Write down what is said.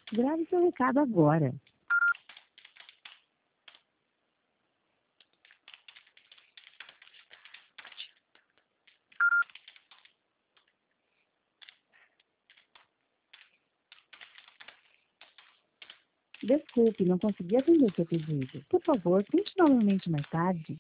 Grave seu recado agora. Desculpe, não consegui atender seu pedido. Por favor, tente novamente mais tarde.